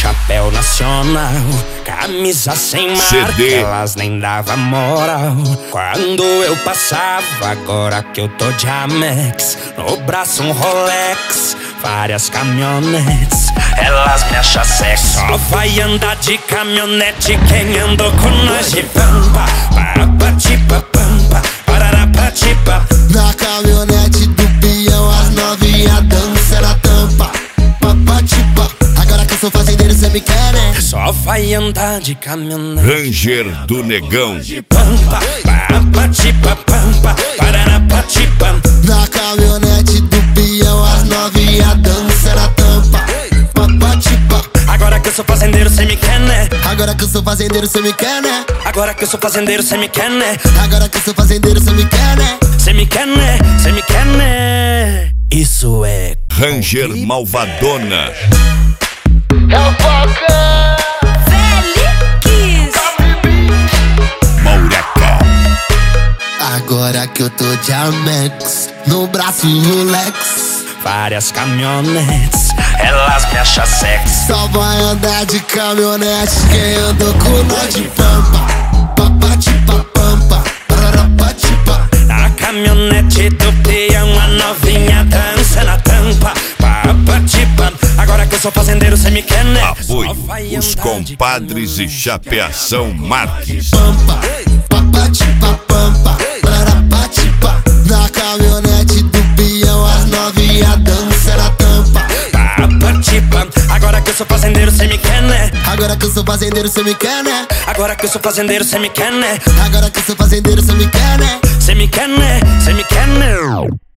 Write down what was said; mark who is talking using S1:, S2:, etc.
S1: chapéu nacional, camisa sem marca,
S2: CD.
S1: elas nem davam moral quando eu passava. Agora que eu tô de Amex, no braço um Rolex, várias caminhonetes, elas me acham sexy. Só vai andar de caminhonete quem andou com nós de pampa. Papatipa pampa, pararapatipa.
S3: Na caminhonete do peão as novinha dança na tampa. Papatipa. Agora que eu sou fazendeiro cê me quer, né?
S1: Só vai andar de caminhonete
S2: Ranger do Negão.
S1: de pampa. Papatipa pampa, pararapatipa.
S3: Na caminhonete do peão as novinha dança na tampa. Papatipa.
S1: Agora que eu sou fazendeiro cê me quer, né?
S3: Agora que eu sou fazendeiro cê me quer, né?
S1: Agora que eu sou fazendeiro cê me quer, né?
S3: Agora que eu sou fazendeiro cê me quer, né?
S1: Cê me quer, né? Cê me quer, né? Isso é
S2: Ranger Malvadona.
S3: É o Falcão.
S4: Félix.
S2: Maureca.
S3: Agora que eu tô de Amex, no braço Rolex,
S1: várias caminhonetes, elas me acham sexy.
S3: só vai andar de caminhonete quem andou com nós de pampa. Papatipa pampa, pararapatipa.
S1: Na caminhonete do peão a novinha dança na tampa. Papatipa. Agora que eu sou fazendeiro cê me quer, né?
S2: Apoio
S1: Só vai
S2: os
S1: andar de
S2: compadres e Chapeação Marques.
S3: Pampa, papatipa pampa, pararapatipa. Na caminhonete do peão as novinha dança na tampa.
S1: Papatipa. Agora que eu sou fazendeiro cê me quer, né?
S3: Agora que eu sou fazendeiro cê me quer, né?
S1: Agora que eu sou fazendeiro cê me quer, né?
S3: Agora que eu sou fazendeiro cê me quer, né?
S1: Cê me quer, né? Cê me quer, né?